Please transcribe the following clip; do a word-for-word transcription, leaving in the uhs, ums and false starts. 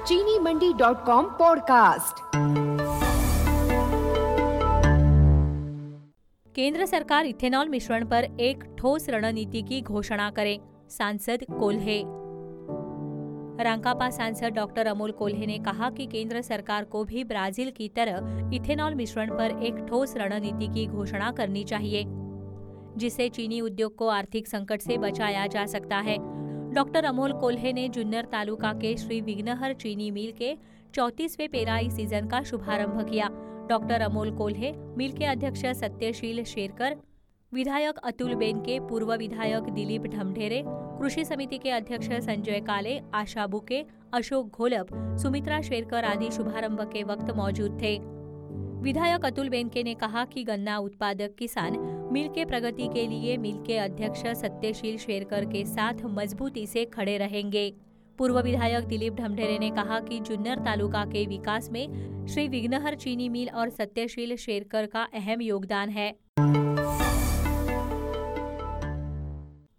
चीनी मंडी dot com podcast. केंद्र सरकार इथेनॉल मिश्रण पर एक ठोस रणनीति की घोषणा करे, सांसद कोल्हे। रांकापा सांसद डॉक्टर अमोल कोल्हे ने कहा कि केंद्र सरकार को भी ब्राजील की तरह इथेनॉल मिश्रण पर एक ठोस रणनीति की घोषणा करनी चाहिए, जिससे चीनी उद्योग को आर्थिक संकट से बचाया जा सकता है। डॉक्टर अमोल कोल्हे ने जुन्नर तालुका के श्री विघ्नहर चीनी मिल के चौंतीसवें पेराई सीजन का शुभारंभ किया। डॉक्टर अमोल कोल्हे मिल के अध्यक्ष सत्यशील शेरकर, विधायक अतुल बेनके, पूर्व विधायक दिलीप ढमढेरे, कृषि समिति के अध्यक्ष संजय काले, आशा बुके, अशोक घोलप, सुमित्रा शेरकर आदि शुभारंभ के वक्त मौजूद थे। विधायक अतुल बेनके ने कहा कि गन्ना उत्पादक किसान मिल के प्रगति के लिए मिल के अध्यक्ष सत्यशील शेरकर के साथ मजबूती से खड़े रहेंगे। पूर्व विधायक दिलीप ढमढेरे ने कहा कि जुन्नर तालुका के विकास में श्री विघ्नहर चीनी मिल और सत्यशील शेरकर का अहम योगदान है।